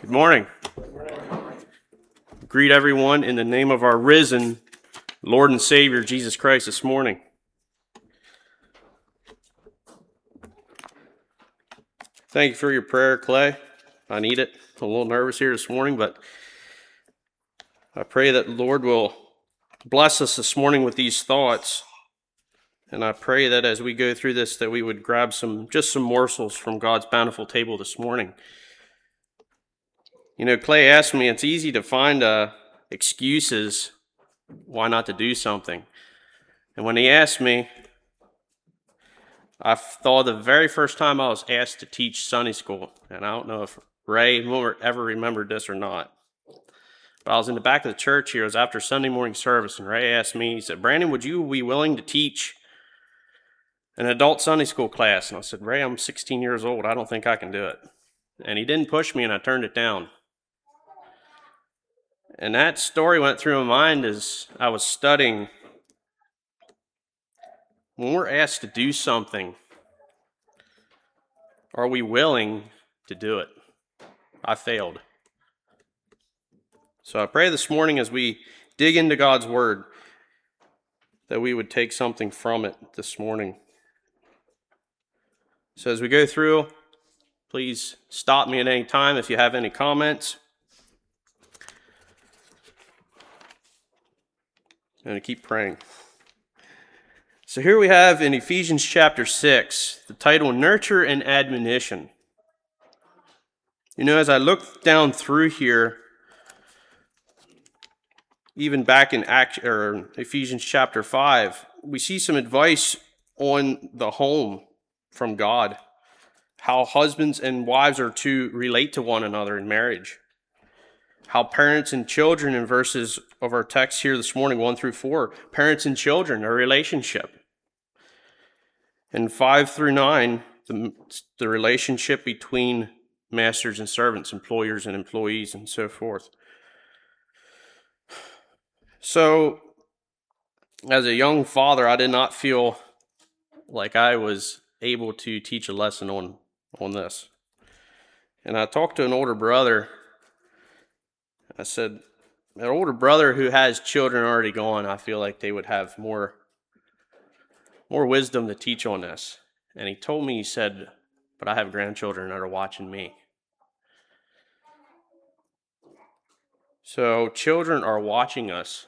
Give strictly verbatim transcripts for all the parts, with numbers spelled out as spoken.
Good morning. Greet everyone in the name of our risen Lord and Savior, Jesus Christ, this morning. Thank you for your prayer, Clay. I need it. I'm a little nervous here this morning, but I pray that the Lord will bless us this morning with these thoughts. And I pray that as we go through this, that we would grab some, just some morsels from God's bountiful table this morning. You know, Clay asked me, it's easy to find uh, excuses why not to do something. And when he asked me, I thought the very first time I was asked to teach Sunday school, and I don't know if Ray ever remembered this or not, but I was in the back of the church here. It was after Sunday morning service, and Ray asked me, he said, Brandon, would you be willing to teach an adult Sunday school class? And I said, Ray, I'm sixteen years old. I don't think I can do it. And he didn't push me, and I turned it down. And that story went through my mind as I was studying. When we're asked to do something, are we willing to do it? I failed. So I pray this morning as we dig into God's Word that we would take something from it this morning. So as we go through, please stop me at any time if you have any comments. I'm going to keep praying. So here we have in Ephesians chapter six, the title, Nurture and Admonition. You know, as I look down through here, even back in Act, or Ephesians chapter five, we see some advice on the home from God, how husbands and wives are to relate to one another in marriage, how parents and children, in verses of our text here this morning, one through four, parents and children, a relationship. And five through nine, the, the relationship between masters and servants, employers and employees, and so forth. So, as a young father, I did not feel like I was able to teach a lesson on, on this. And I talked to an older brother. I said, an older brother who has children already gone, I feel like they would have more, more wisdom to teach on this. And he told me, he said, but I have grandchildren that are watching me. So children are watching us.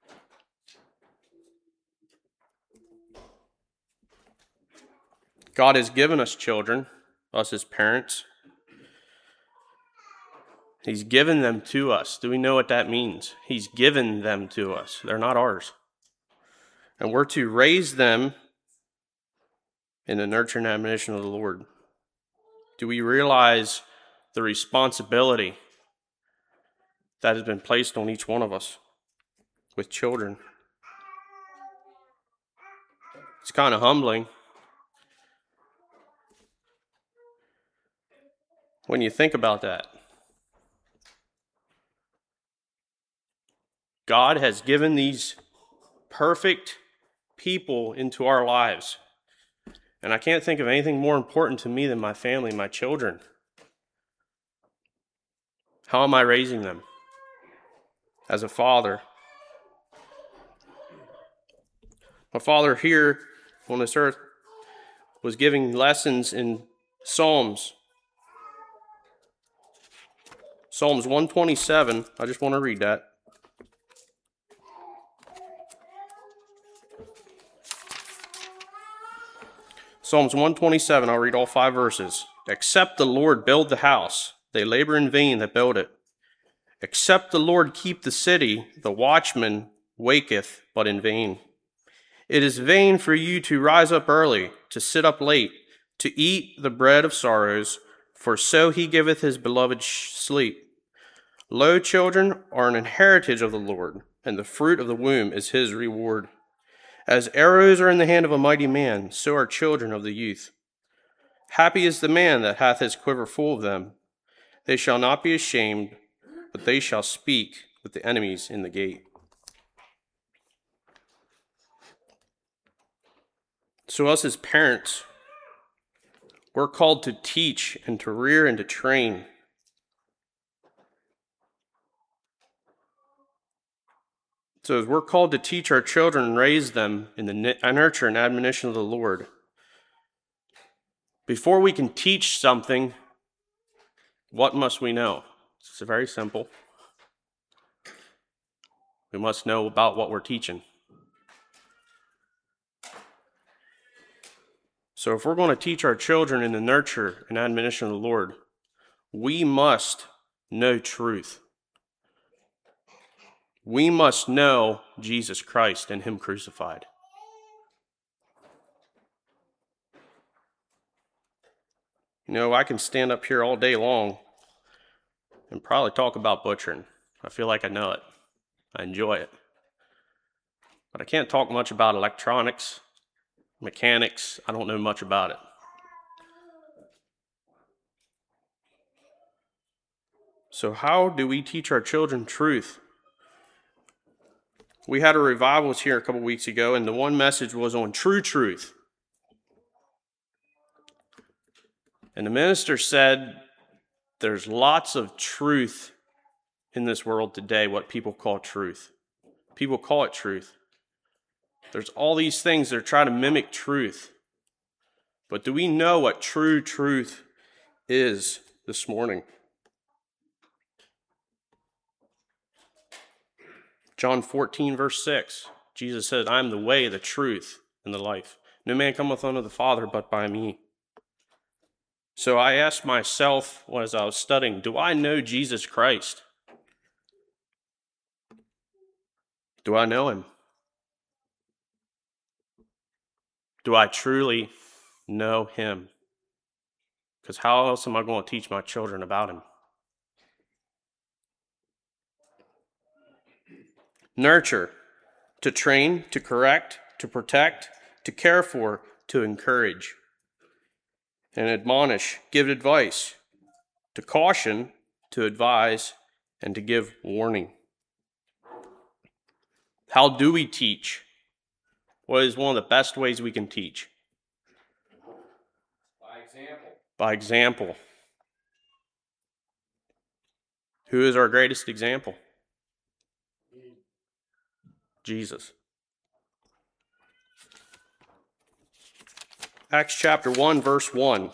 God has given us children, us as parents. He's given them to us. Do we know what that means? He's given them to us. They're not ours. And we're to raise them in the nurture and admonition of the Lord. Do we realize the responsibility that has been placed on each one of us with children? It's kind of humbling when you think about that. God has given these perfect people into our lives. And I can't think of anything more important to me than my family, my children. How am I raising them as a father? My father here on this earth was giving lessons in Psalms. Psalms one twenty-seven, I just want to read that. Psalms one twenty-seven, I'll read all five verses. Except the Lord build the house, they labor in vain that build it. Except the Lord keep the city, the watchman waketh but in vain. It is vain for you to rise up early, to sit up late, to eat the bread of sorrows, for so he giveth his beloved sleep. Lo, children are an heritage of the Lord, and the fruit of the womb is his reward. As arrows are in the hand of a mighty man, so are children of the youth. Happy is the man that hath his quiver full of them. They shall not be ashamed, but they shall speak with the enemies in the gate. So us as parents, we're called to teach and to rear and to train So as we're called to teach our children and raise them in the nurture and admonition of the Lord, before we can teach something, what must we know? It's very simple. We must know about what we're teaching. So if we're going to teach our children in the nurture and admonition of the Lord, we must know truth. We must know Jesus Christ and Him crucified. You know, I can stand up here all day long and probably talk about butchering. I feel like I know it. I enjoy it. But I can't talk much about electronics, mechanics. I don't know much about it. So how do we teach our children truth? We had a revival here a couple weeks ago, and the one message was on true truth. And the minister said there's lots of truth in this world today, what people call truth. People call it truth. There's all these things that are trying to mimic truth. But do we know what true truth is this morning? John fourteen, verse six, Jesus said, I am the way, the truth, and the life. No man cometh unto the Father but by me. So I asked myself as I was studying, do I know Jesus Christ? Do I know Him? Do I truly know Him? Because how else am I going to teach my children about Him? Nurture, to train, to correct, to protect, to care for, to encourage. And admonish, give advice, to caution, to advise, and to give warning. How do we teach? What is one of the best ways we can teach? By example. By example. Who is our greatest example? Jesus. Acts chapter one, verse one.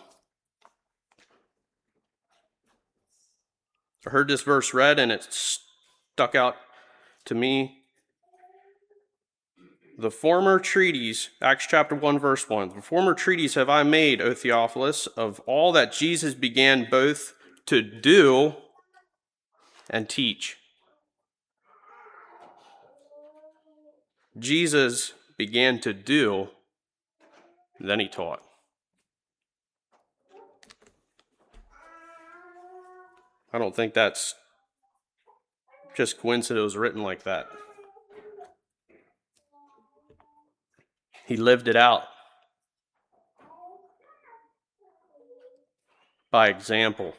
I heard this verse read and it stuck out to me. The former treatise, Acts chapter one, verse one. The former treatise have I made, O Theophilus, of all that Jesus began both to do and teach. Jesus began to do, then He taught. I don't think that's just coincidence it was written like that. He lived it out by example.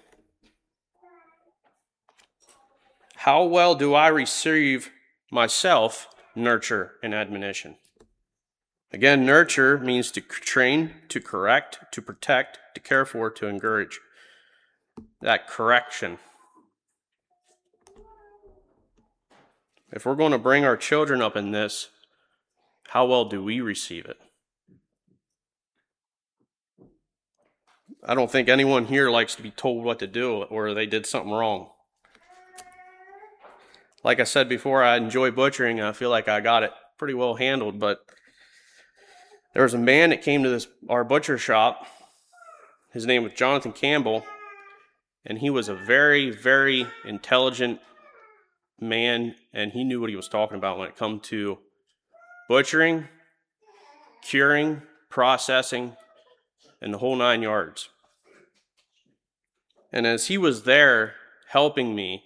How well do I receive myself nurture and admonition? Again, nurture means to train, to correct, to protect, to care for, to encourage. That correction. If we're going to bring our children up in this, how well do we receive it? I don't think anyone here likes to be told what to do or they did something wrong. Like I said before, I enjoy butchering and I feel like I got it pretty well handled, but there was a man that came to this our butcher shop. His name was Jonathan Campbell, and he was a very, very intelligent man, and he knew what he was talking about when it come to butchering, curing, processing, and the whole nine yards. And as he was there helping me,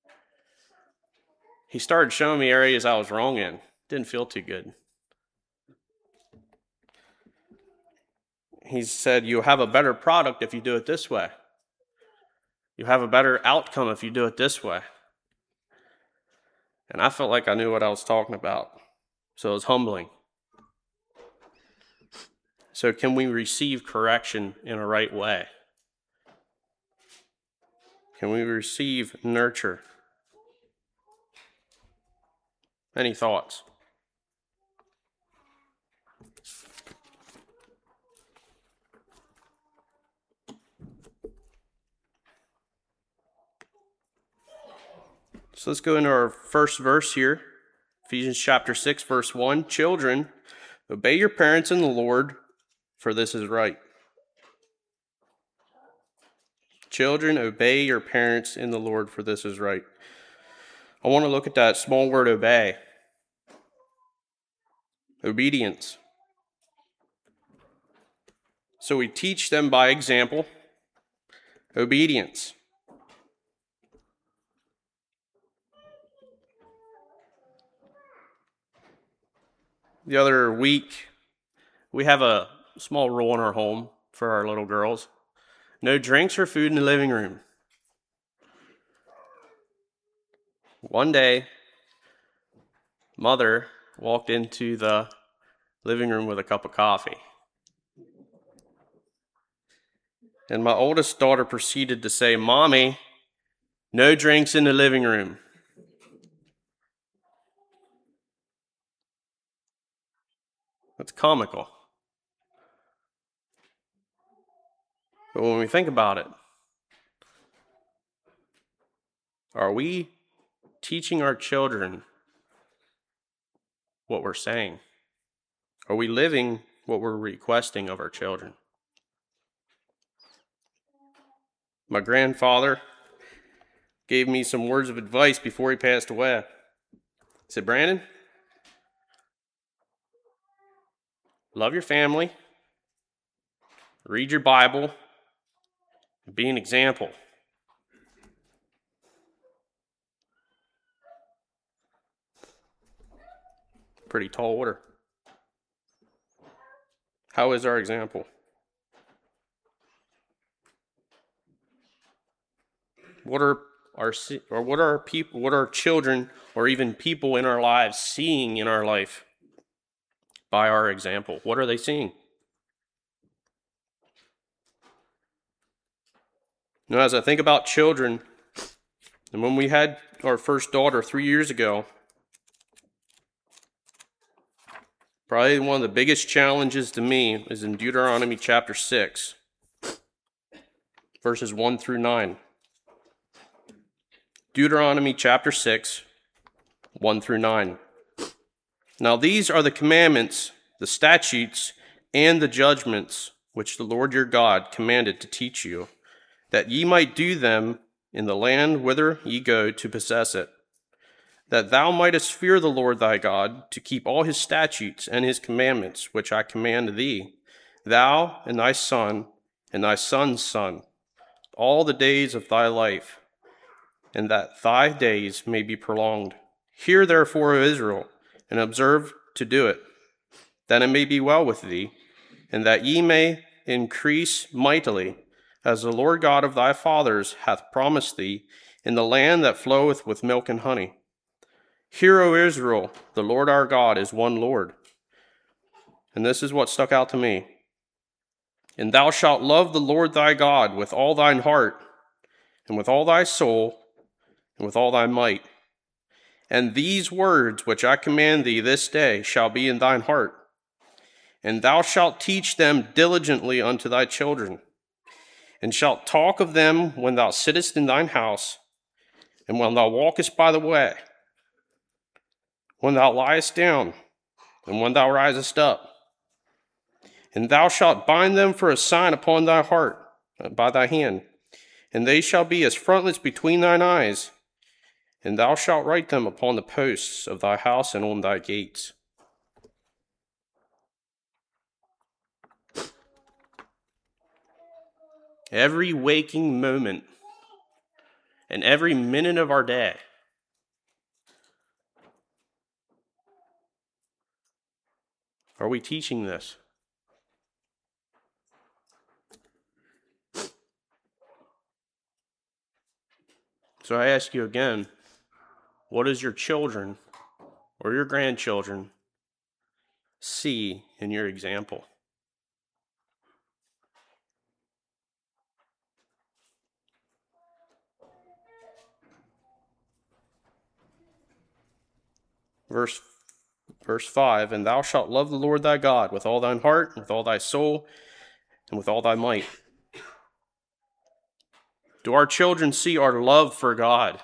he started showing me areas I was wrong in. Didn't feel too good. He said, you have a better product if you do it this way. You have a better outcome if you do it this way. And I felt like I knew what I was talking about. So it was humbling. So can we receive correction in a right way? Can we receive nurture? Any thoughts? So let's go into our first verse here. Ephesians chapter six, verse one. Children, obey your parents in the Lord, for this is right. Children, obey your parents in the Lord, for this is right. I want to look at that small word obey. Obedience. So we teach them by example. Obedience. The other week, we have a small rule in our home for our little girls. No drinks or food in the living room. One day, mother walked into the living room with a cup of coffee. And my oldest daughter proceeded to say, "Mommy, no drinks in the living room." That's comical. But when we think about it, are we teaching our children what we're saying? Are we living what we're requesting of our children? My grandfather gave me some words of advice before he passed away. He said, "Brandon, love your family, read your Bible, and be an example." Pretty tall order. How is our example? What are our or what are our people, what are children, or even people in our lives seeing in our life by our example? What are they seeing? You know, as I think about children, and when we had our first daughter three years ago, probably one of the biggest challenges to me is in Deuteronomy chapter six, verses one through nine. Deuteronomy chapter six, one through nine. Now these are the commandments, the statutes, and the judgments which the Lord your God commanded to teach you, that ye might do them in the land whither ye go to possess it, that thou mightest fear the Lord thy God, to keep all his statutes and his commandments which I command thee, thou and thy son and thy son's son, all the days of thy life, and that thy days may be prolonged. Hear therefore, O Israel, and observe to do it, that it may be well with thee, and that ye may increase mightily, as the Lord God of thy fathers hath promised thee, in the land that floweth with milk and honey. Hear, O Israel, the Lord our God is one Lord. And this is what stuck out to me. And thou shalt love the Lord thy God with all thine heart, and with all thy soul, and with all thy might. And these words which I command thee this day shall be in thine heart, and thou shalt teach them diligently unto thy children, and shalt talk of them when thou sittest in thine house, and when thou walkest by the way, when thou liest down, and when thou risest up. And thou shalt bind them for a sign upon thy heart, by thy hand, and they shall be as frontlets between thine eyes, and thou shalt write them upon the posts of thy house and on thy gates. Every waking moment and every minute of our day, are we teaching this? So I ask you again, what does your children or your grandchildren see in your example? Verse, verse five, and thou shalt love the Lord thy God with all thine heart, and with all thy soul, and with all thy might. Do our children see our love for God?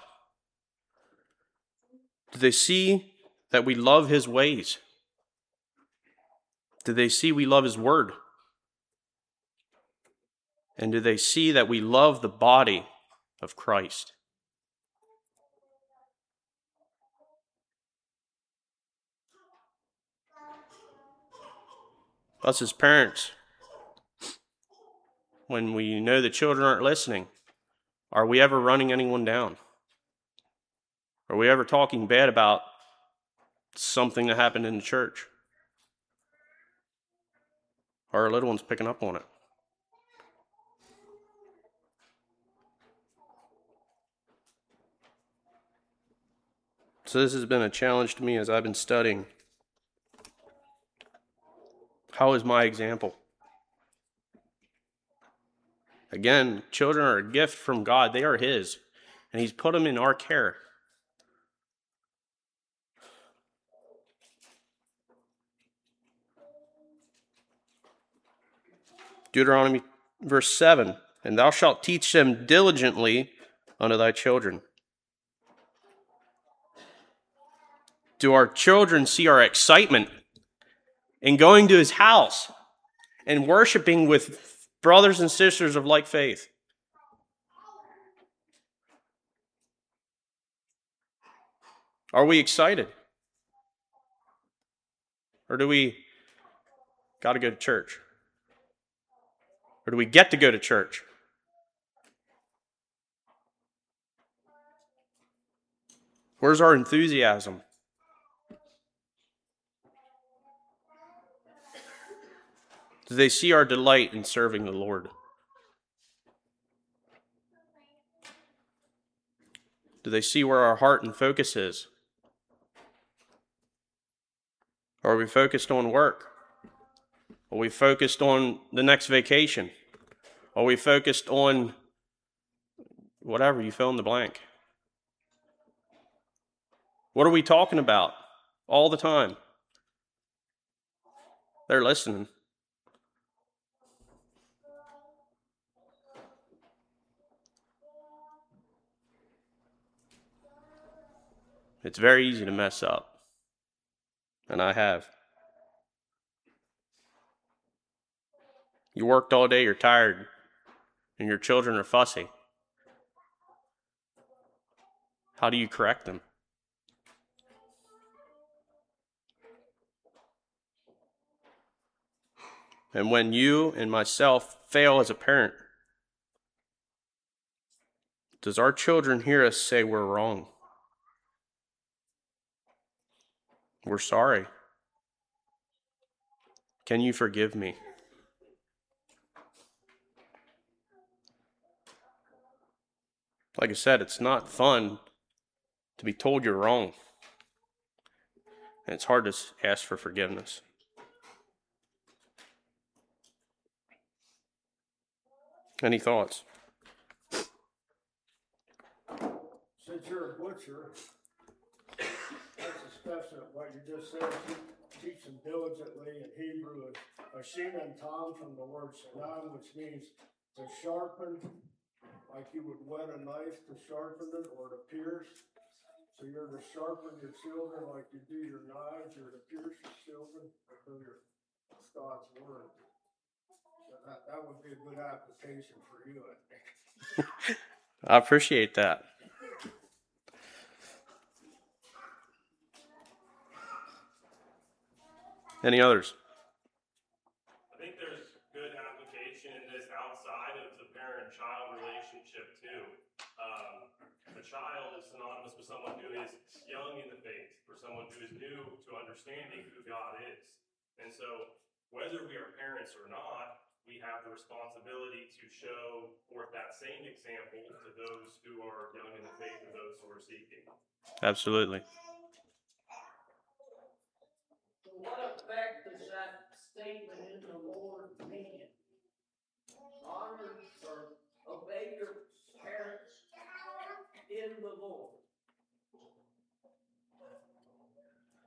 Do they see that we love his ways? Do they see we love his word? And do they see that we love the body of Christ? Us as parents, when we know the children aren't listening, are we ever running anyone down? Are we ever talking bad about something that happened in the church? Are our little ones picking up on it? So this has been a challenge to me as I've been studying. How is my example? Again, children are a gift from God. They are his, and he's put them in our care. Deuteronomy verse seven, and thou shalt teach them diligently unto thy children. Do our children see our excitement in going to his house and worshiping with brothers and sisters of like faith? Are we excited? Or do we got to go to church? Or do we get to go to church? Where's our enthusiasm? Do they see our delight in serving the Lord? Do they see where our heart and focus is? Are we focused on work? Are we focused on the next vacation? Are we focused on whatever, you fill in the blank? What are we talking about all the time? They're listening. It's very easy to mess up, and I have. You worked all day, you're tired, and your children are fussy. How do you correct them? And when you and myself fail as a parent, does our children hear us say we're wrong? We're sorry. Can you forgive me? Like I said, it's not fun to be told you're wrong. And it's hard to ask for forgiveness. Any thoughts? Since you're a butcher, that's especially what you just said, teach them diligently in Hebrew is Ashinan Tom from the word Shanam, which means to sharpen, like you would whet a knife to sharpen it or to pierce. So you're to sharpen your children like you do your knives, you're to pierce your children through your God's word. So that, that would be a good application for you, I think. I appreciate that. Any others? I think there's good application in this outside of the parent-child relationship too. Um, a child is synonymous with someone who is young in the faith, for someone who is new to understanding who God is. And so whether we are parents or not, we have the responsibility to show forth that same example to those who are young in the faith and those who are seeking. Absolutely. So what effect does that statement in the Lord mean? Honor or obey your parents in the Lord.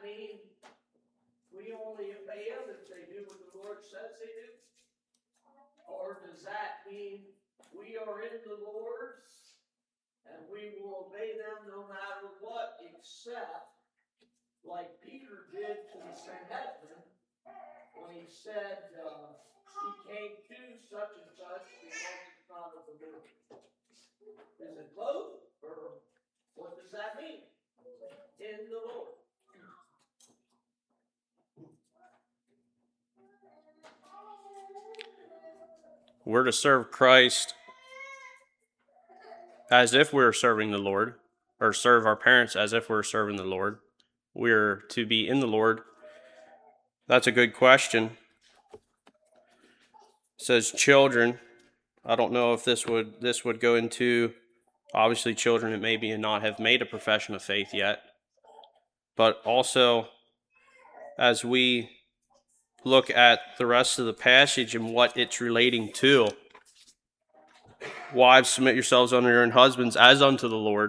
mean we only obey them if they do what the Lord says they do? Or does that mean we are in the Lord and we will obey them no matter what, except like Peter did to the Sanhedrin when he said uh, he came to such and such because it's not of the Lord? Is it both, or what does that mean? In the Lord. We're to serve Christ as if we're serving the Lord, or serve our parents as if we're serving the Lord. We're to be in the Lord. That's a good question. It says children. I don't know if this would this would go into, obviously, children that maybe not have made a profession of faith yet. But also, as we look at the rest of the passage and what it's relating to, wives, submit yourselves unto your own husbands as unto the Lord.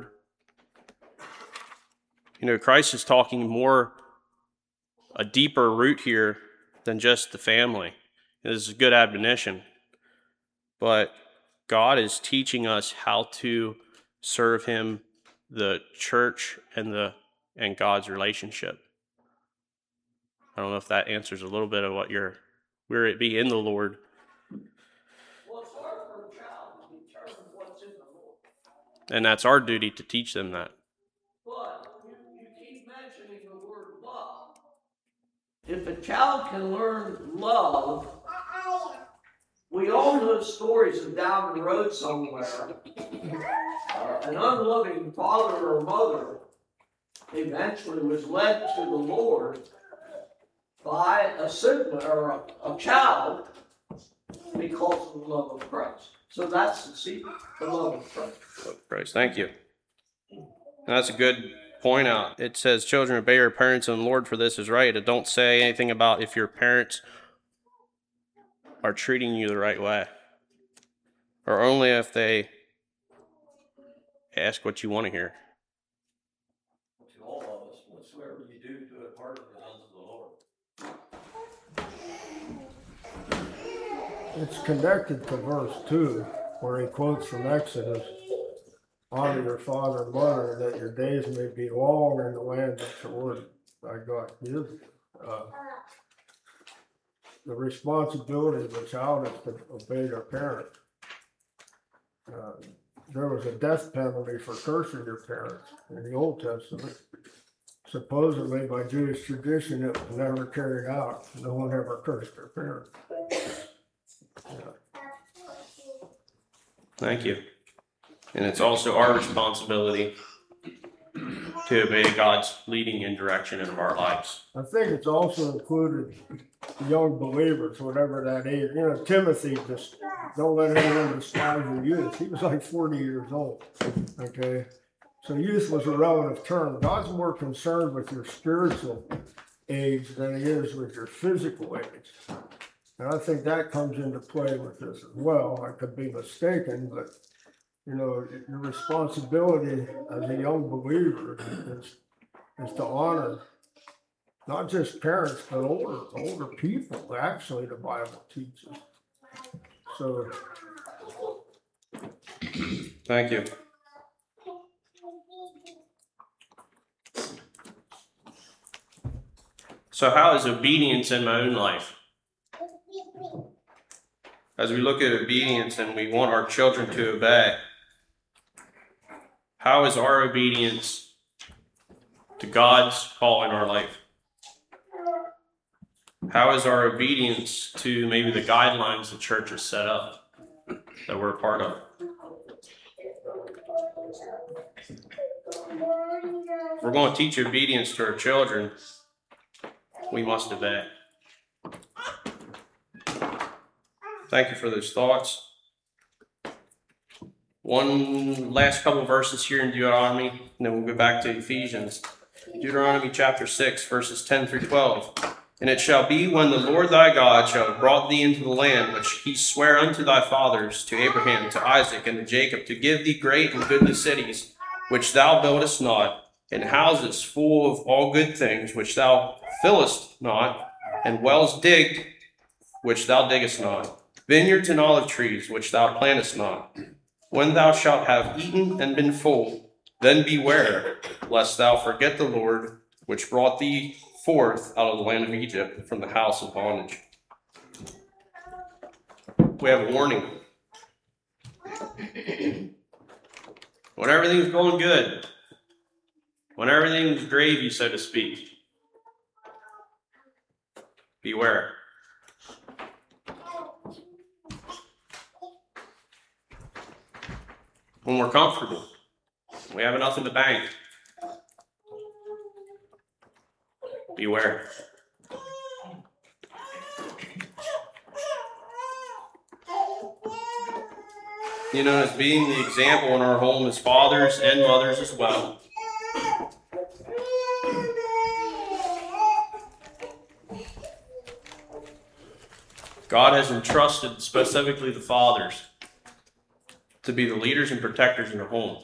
You know, Christ is talking more, a deeper root here than just the family. This is a good admonition. But God is teaching us how to serve him, the church, and the and God's relationship. I don't know if that answers a little bit of what you're, where it be in the Lord. Well, it's hard for a child to determine what's in the Lord. And that's our duty to teach them that. But you, you keep mentioning the word love. If a child can learn love, we all know stories of down the road somewhere, uh, an unloving father or mother eventually was led to the Lord by a sibling or a, a child because of the love of Christ. So that's the secret, the love of Christ. Love of Christ. Thank you. And that's a good point out. It says, children, obey your parents and the Lord, for this is right. It don't say anything about if your parents are treating you the right way, or only if they ask what you want to hear. To all of us, whatsoever you do, do it heartily as unto the Lord. It's connected to verse two, where he quotes from Exodus, honor your father and mother, that your days may be long in the land that the Lord thy God gives you. Uh, the responsibility of a child is to obey their parent. Uh, there was a death penalty for cursing your parents in the Old Testament. Supposedly, by Jewish tradition, it was never carried out. No one ever cursed their parents. Yeah. Thank you. And it's also our responsibility to obey God's leading and direction in our lives. I think it's also included young believers, whatever that age. You know, Timothy, just don't let anyone despise your youth. He was like forty years old. Okay, so youth was a relative term. God's more concerned with your spiritual age than he is with your physical age. And I think that comes into play with this as well. I could be mistaken, but you know, your responsibility as a young believer is, is to honor not just parents, but older older people. Actually, the Bible teaches. So, Thank you. So how is obedience in my own life? As we look at obedience and we want our children to obey, how is our obedience to God's call in our life? How is our obedience to maybe the guidelines the church has set up that we're a part of? If we're going to teach obedience to our children, we must obey. Thank you for those thoughts. One last couple verses here in Deuteronomy, and then we'll go back to Ephesians. Deuteronomy chapter six, verses ten through twelve. And it shall be when the Lord thy God shall have brought thee into the land which he sware unto thy fathers, to Abraham, to Isaac, and to Jacob, to give thee great and goodly cities, which thou buildest not, and houses full of all good things, which thou fillest not, and wells digged, which thou diggest not, vineyards and olive trees, which thou plantest not. When thou shalt have eaten and been full, then beware, lest thou forget the Lord, which brought thee forth out of the land of Egypt from the house of bondage. We have a warning. When everything's going good, when everything's gravy, so to speak, beware. When we're comfortable, we have enough in the bank, beware. You know, as being the example in our home as fathers and mothers as well. God has entrusted specifically the fathers to be the leaders and protectors in the home.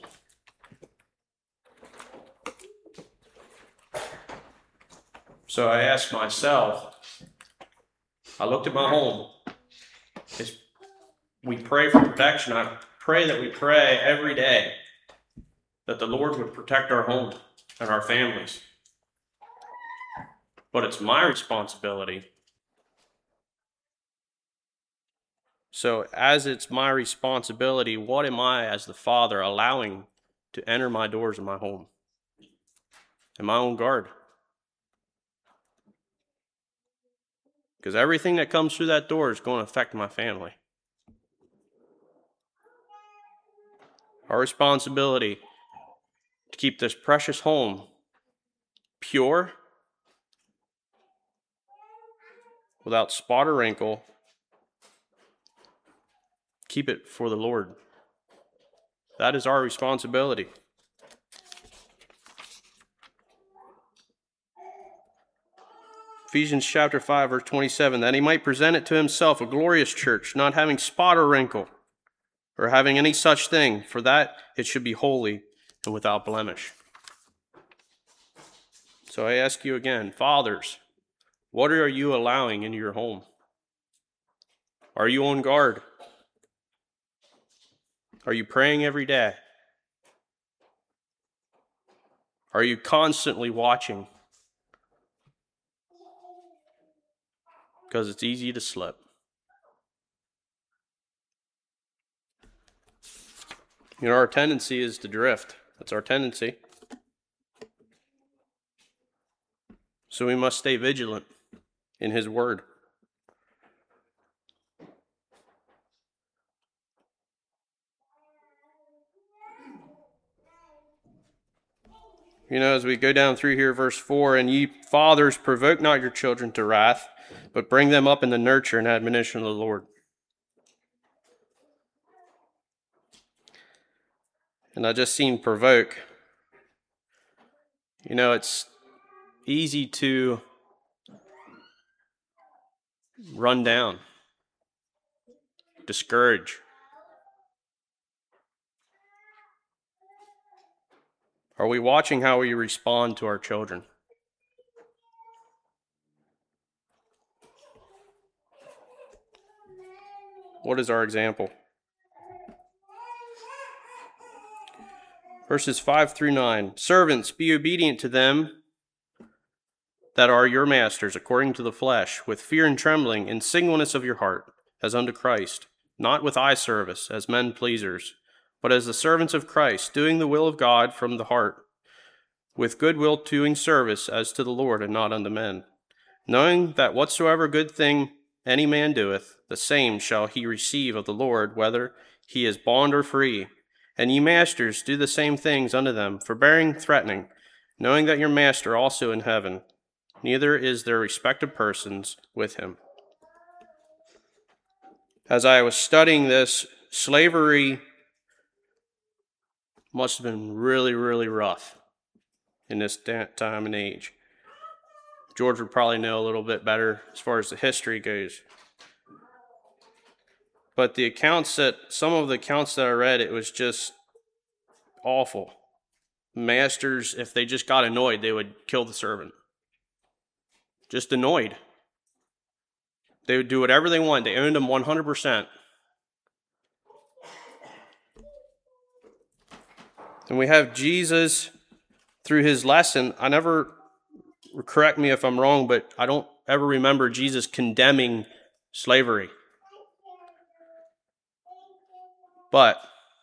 So I asked myself, I looked at my home. It's, we pray for protection. I pray that we pray every day that the Lord would protect our home and our families. But it's my responsibility. So as it's my responsibility, what am I as the father allowing to enter my doors of my home? Am I on guard? Because everything that comes through that door is going to affect my family. Our responsibility to keep this precious home pure, without spot or wrinkle. Keep it for the Lord. That is our responsibility. Ephesians chapter five, verse twenty-seven, that he might present it to himself a glorious church, not having spot or wrinkle, or having any such thing, for that it should be holy and without blemish. So I ask you again, fathers, what are you allowing into your home? Are you on guard? Are you praying every day? Are you constantly watching? Because it's easy to slip. You know, our tendency is to drift. That's our tendency. So we must stay vigilant in his word. You know, as we go down through here, verse four, and ye fathers, provoke not your children to wrath, but bring them up in the nurture and admonition of the Lord. And I just seen provoke. You know, it's easy to run down, discourage. Are we watching how we respond to our children? What is our example? Verses five through nine. Servants, be obedient to them that are your masters, according to the flesh, with fear and trembling, in singleness of your heart, as unto Christ, not with eye service, as men pleasers, but as the servants of Christ, doing the will of God from the heart, with good will doing service as to the Lord and not unto men, knowing that whatsoever good thing any man doeth, the same shall he receive of the Lord, whether he is bond or free. And ye masters, do the same things unto them, forbearing, threatening, knowing that your master also in heaven, neither is there respect of persons with him. As I was studying this, slavery must have been really, really rough in this time and age. George would probably know a little bit better as far as the history goes. But the accounts that, some of the accounts that I read, it was just awful. masters, if they just got annoyed, they would kill the servant. Just annoyed. They would do whatever they wanted. They owned them one hundred percent. And we have Jesus through his lesson. I never, correct me if I'm wrong, but I don't ever remember Jesus condemning slavery. But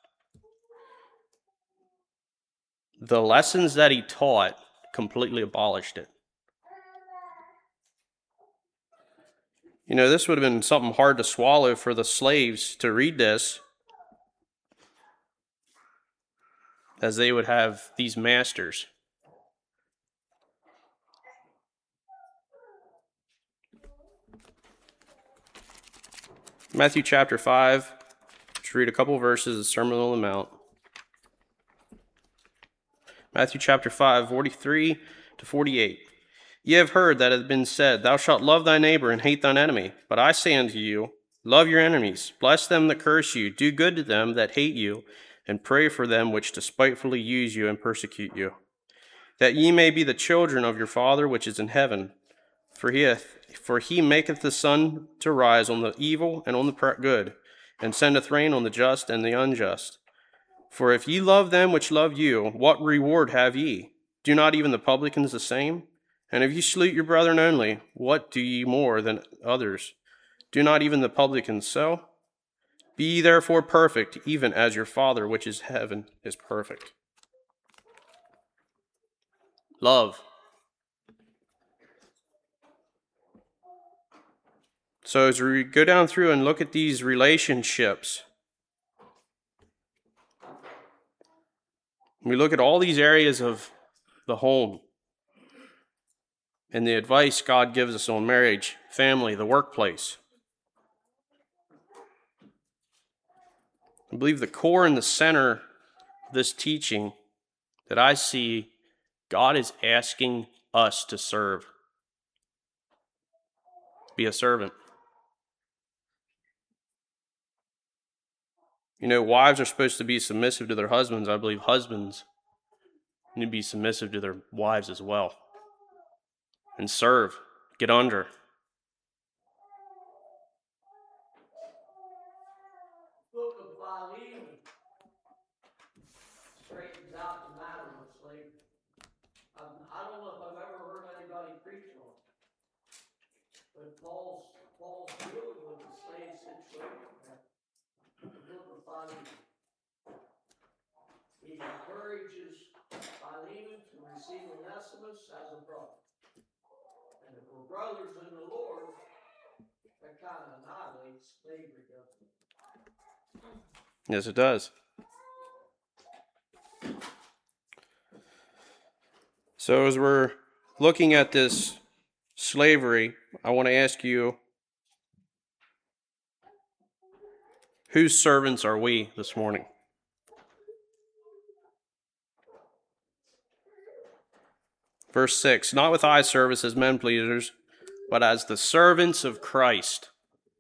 the lessons that he taught completely abolished it. You know, this would have been something hard to swallow for the slaves to read this, as they would have these masters. Matthew chapter five, let's read a couple verses of the Sermon on the Mount. Matthew chapter five, forty-three to forty-eight. Ye have heard that it hath been said, Thou shalt love thy neighbor and hate thine enemy. But I say unto you, love your enemies, bless them that curse you, do good to them that hate you, and pray for them which despitefully use you and persecute you, that ye may be the children of your Father which is in heaven. For he, hath, for he maketh the sun to rise on the evil and on the good, and sendeth rain on the just and the unjust. For if ye love them which love you, what reward have ye? Do not even the publicans the same? And if ye salute your brethren only, what do ye more than others? Do not even the publicans so? Be ye therefore perfect, even as your Father which is in heaven is perfect. Love. So as we go down through and look at these relationships, we look at all these areas of the home and the advice God gives us on marriage, family, the workplace. I believe the core and the center of this teaching that I see, God is asking us to serve. Be a servant. You know, wives are supposed to be submissive to their husbands. I believe husbands need to be submissive to their wives as well. And serve. Get under. Book of Philemon straightens out the matter of slavery. Um, I don't know if I've ever heard anybody preach on it, but Paul's Paul's dealing with the slave situation. The book of Philemon. He encourages Philemon to receive Onesimus as a brother. And if we're brothers in the Lord, that kind of annihilates slavery, doesn't it? Yes, it does. So as we're looking at this slavery, I want to ask you, whose servants are we this morning? Verse six, not with eye service as men pleasers, but as the servants of Christ,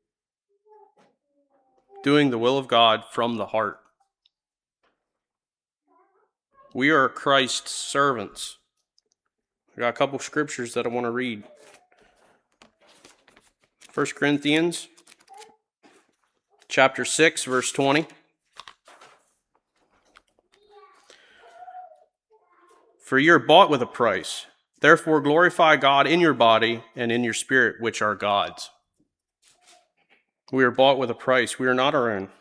doing the will of God from the heart. We are Christ's servants. I got a couple scriptures that I want to read. First Corinthians chapter six, verse twenty. For you are bought with a price. Therefore glorify God in your body and in your spirit, which are God's. We are bought with a price. We are not our own.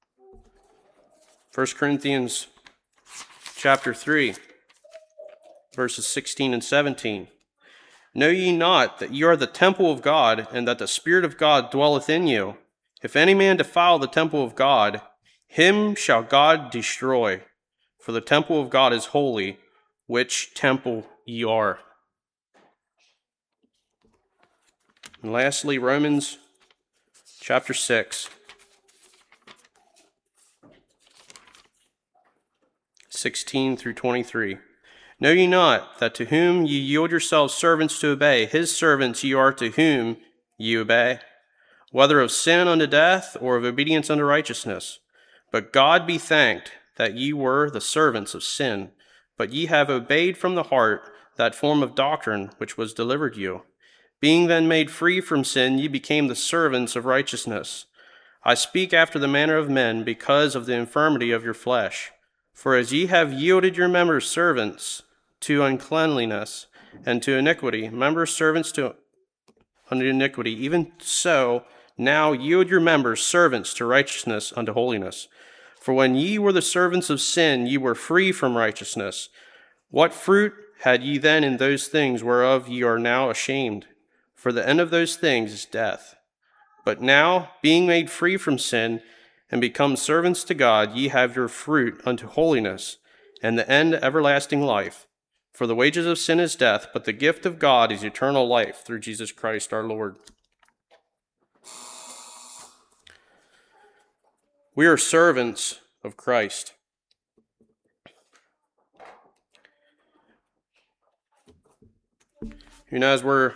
First Corinthians chapter three, verses sixteen and seventeen. Know ye not that ye are the temple of God, and that the Spirit of God dwelleth in you? If any man defile the temple of God, him shall God destroy. For the temple of God is holy, which temple ye are. And lastly, Romans chapter six, sixteen through twenty-three. Know ye not that to whom ye yield yourselves servants to obey, his servants ye are to whom ye obey, whether of sin unto death or of obedience unto righteousness? But God be thanked that ye were the servants of sin, But ye have obeyed from the heart that form of doctrine which was delivered you. Being then made free from sin, ye became the servants of righteousness. I speak after the manner of men, because of the infirmity of your flesh. For as ye have yielded your members servants to uncleanliness, and to iniquity, members servants to unto iniquity, even so now yield your members servants to righteousness unto holiness. For when ye were the servants of sin, ye were free from righteousness. What fruit had ye then in those things whereof ye are now ashamed? For the end of those things is death. But now, being made free from sin, and become servants to God, ye have your fruit unto holiness, and the end everlasting life. For the wages of sin is death, but the gift of God is eternal life through Jesus Christ our Lord. We are servants of Christ. You know, as we're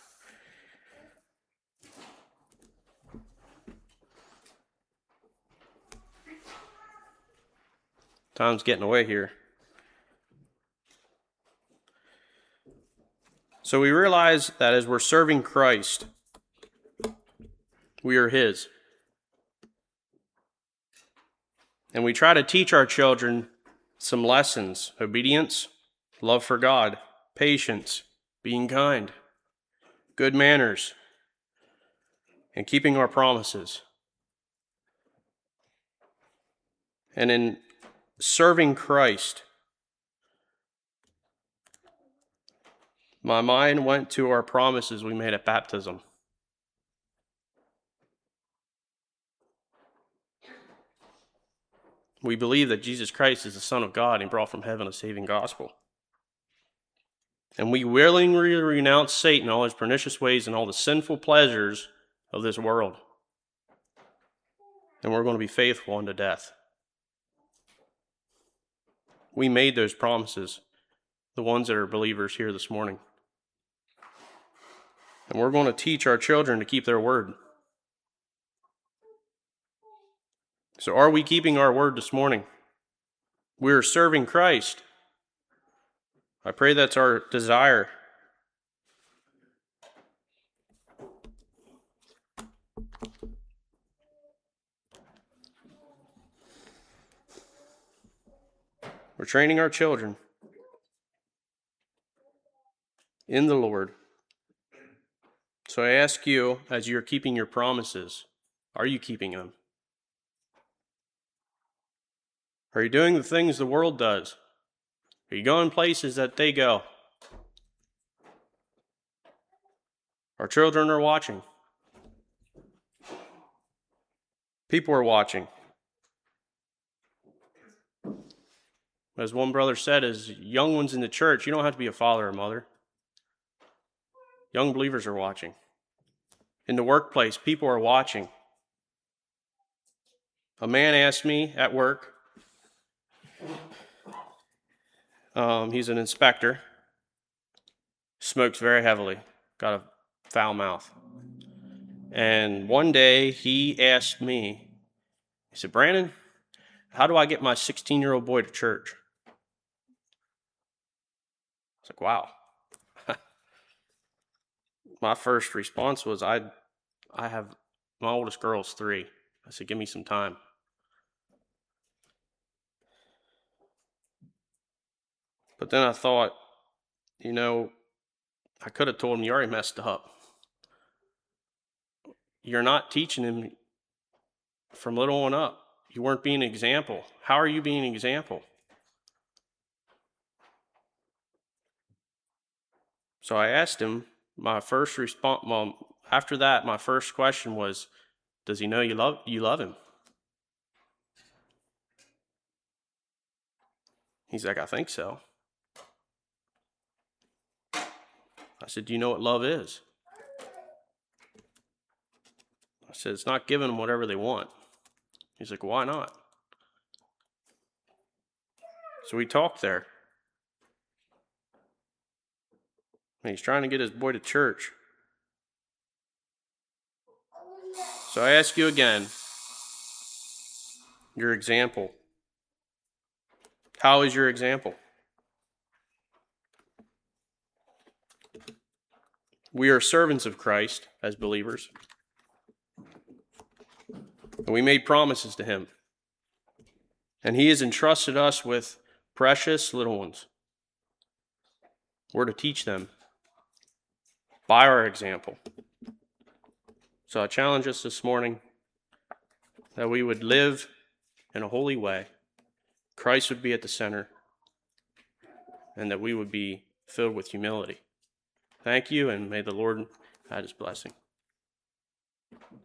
time's getting away here. So we realize that as we're serving Christ, we are His. And we try to teach our children some lessons: obedience, love for God, patience, being kind, good manners, and keeping our promises. And in serving Christ, my mind went to our promises we made at baptism. We believe that Jesus Christ is the Son of God and brought from heaven a saving gospel. And we willingly renounce Satan, all his pernicious ways, and all the sinful pleasures of this world. And we're going to be faithful unto death. We made those promises, the ones that are believers here this morning. And we're going to teach our children to keep their word. So are we keeping our word this morning? We're serving Christ. I pray that's our desire. We're training our children in the Lord. So I ask you, as you're keeping your promises, are you keeping them? Are you doing the things the world does? Are you going places that they go? Our children are watching. People are watching. As one brother said, as young ones in the church, you don't have to be a father or mother. Young believers are watching. In the workplace, people are watching. A man asked me at work, um, he's an inspector, smokes very heavily, got a foul mouth. And one day he asked me, he said, "Brandon, how do I get my sixteen-year-old boy to church?" I was like, wow. My first response was, I I have, my oldest girl's three. I said, give me some time. But then I thought, you know, I could have told him, you already messed up. You're not teaching him from little on up. You weren't being an example. How are you being an example? So I asked him, my first response, well, after that, my first question was, does he know you love, you love him? He's like, I think so. I said, do you know what love is? I said, it's not giving them whatever they want. He's like, why not? So we talked there. And he's trying to get his boy to church. So I ask you again, your example. How is your example? We are servants of Christ as believers. And we made promises to him. And he has entrusted us with precious little ones. We're to teach them by our example. So I challenge us this morning that we would live in a holy way. Christ would be at the center, and that we would be filled with humility. Thank you, and may the Lord add his blessing.